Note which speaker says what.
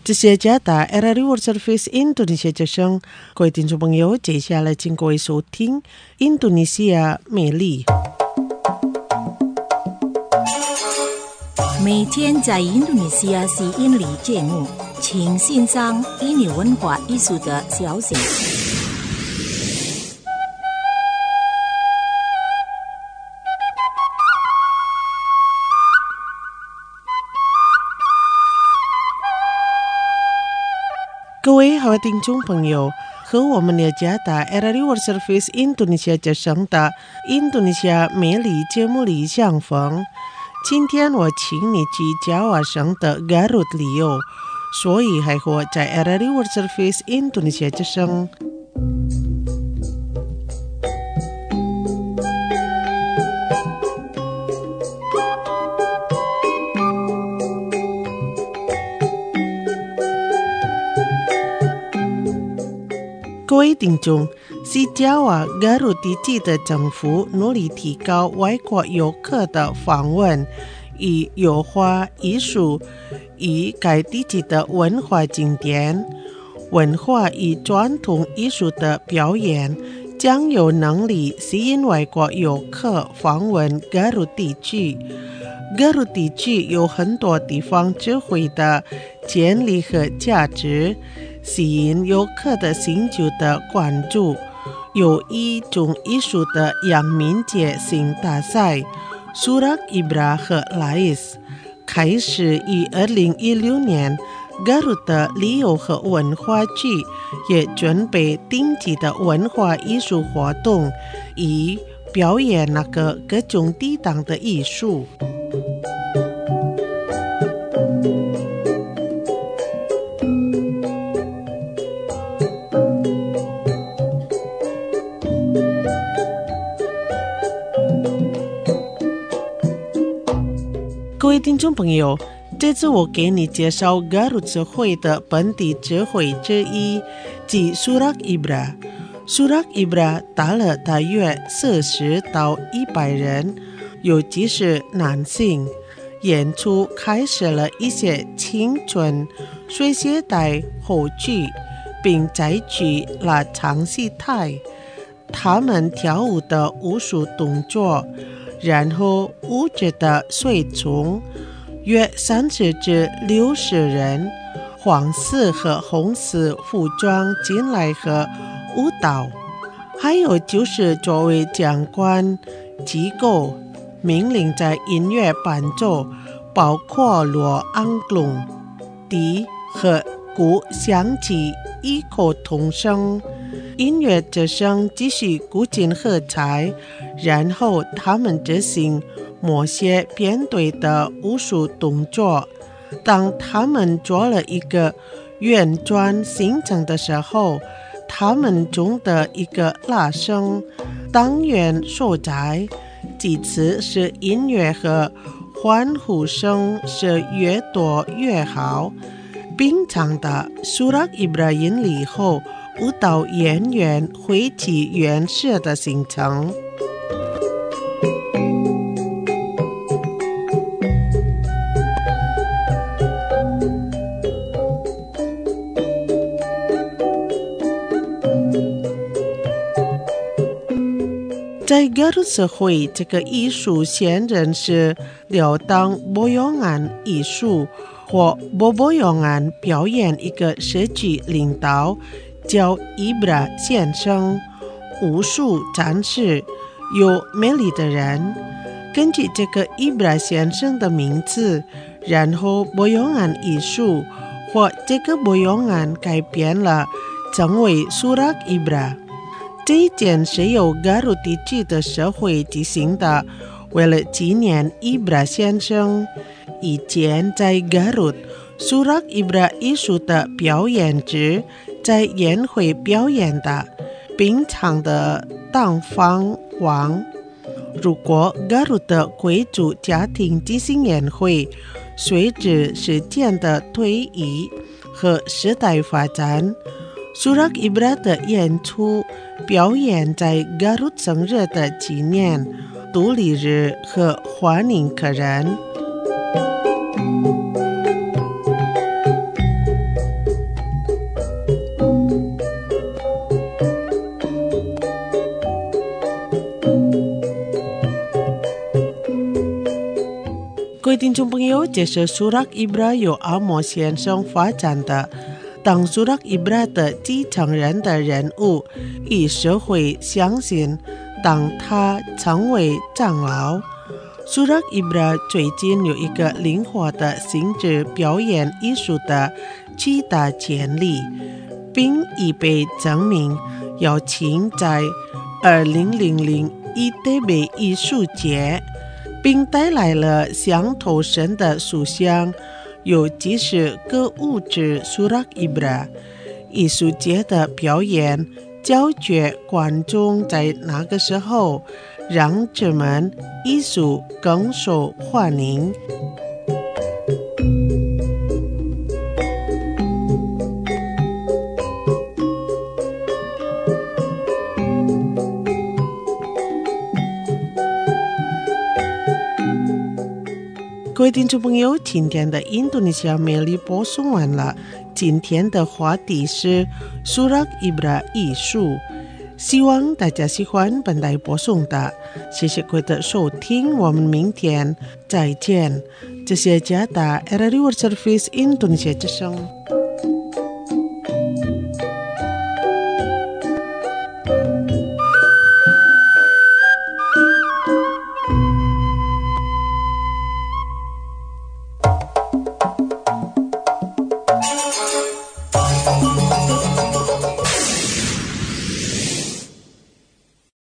Speaker 1: 这些加打 RRI World Service 印度尼西亚之声，各位听众朋友，接下来请各位收听印度尼西亚美丽。
Speaker 2: 每天在印度尼西亚吸引力节目，请欣赏印尼文化艺术的消息。
Speaker 1: 各位好听众朋友，和我们了解的 RRI World Service 印度尼西亚之声的印度尼西亚美丽节目里相逢。今天我请你去加瓦省的 Garut 旅游，所以还和在 RRI World Service 印度尼西亚之声。各位听众，西加瓦 Garut 地区的政府努力提高外国游客的访问，以优化艺术与该地区的文化景点。文化与传统艺术的表演将有能力吸引外国游客访问 Garut 地区。Garut 地区有很多地方智慧的潜力和价值，吸引游客的兴趣的关注。有一种艺术的阳明节性大赛 Surak Ibra 和 Lais 开始于2016年。Garut 的旅游和文化局也准备定期的文化艺术活动，以表演各种地方的艺术。各位听众朋友，这次我给你介绍 Garut 智慧的本地智慧之一，即 Surak Ibra。Surak Ibra 大约40到100人，尤其是男性。演出开始了一些青春水鞋带后剧，并采取了长戏态。他们跳舞的武术动作，然后舞着的随从约30至60人，黄色和红色服装进来和舞蹈。还有就是作为将官机构命令在音乐伴奏，包括锣、昂隆、笛和鼓响起异口同声。音乐之声继续鼓劲喝彩，然后他们执行某些编队的武术动作。当他们做了一个圆转行程的时候，他们中的一个拉声当然所在，其次是音乐和欢呼声是越多越好。平常的 Surak Ibra 引礼后，舞蹈演员会起原始的行程。在 Garut 社会，这个艺术先人是了当boyongan 艺术或boboyongan 表演一个社区领导，叫 Ibra 先生。武术战士有美丽的人，根据这个 Ibra 先生的名字，然后 boyongan 艺术或这个 boyongan 改变了，成为 Surak Ibra。这一件是由 Garut 地区的社会进行的，为了纪念 Ibra 先生。以前在 Garut Surak Ibra 艺术的表演者在宴会表演的，并唱的当方王。如果 Garut 的贵族家庭进行宴会，随着时间的推移和时代发展， Surak Ibra 的演出表演在 Garut 生日的纪念、独立日和欢迎客人。 众朋友，这是苏拉伊布拉由阿莫先生发展的。当苏拉伊布拉的继承人的人物，以社会相信，当他成为长老。苏拉伊布拉最近有一个灵活的性质表演艺术的巨大潜力，并已被证明，邀请在2000意大利艺术节，并带来了相投身的塑像，有几十个物质苏拉伊布拉。艺术节的表演教觉观众在那个时候，让这门艺术更受欢迎。各位听众朋友，今天的印度尼西亚美丽播送完了。今天的话题是苏拉伊布拉艺术，希望大家喜欢本台播送的。谢谢各位的收听，我们明天再见。这是加达 RRI World Service Indonesia之声。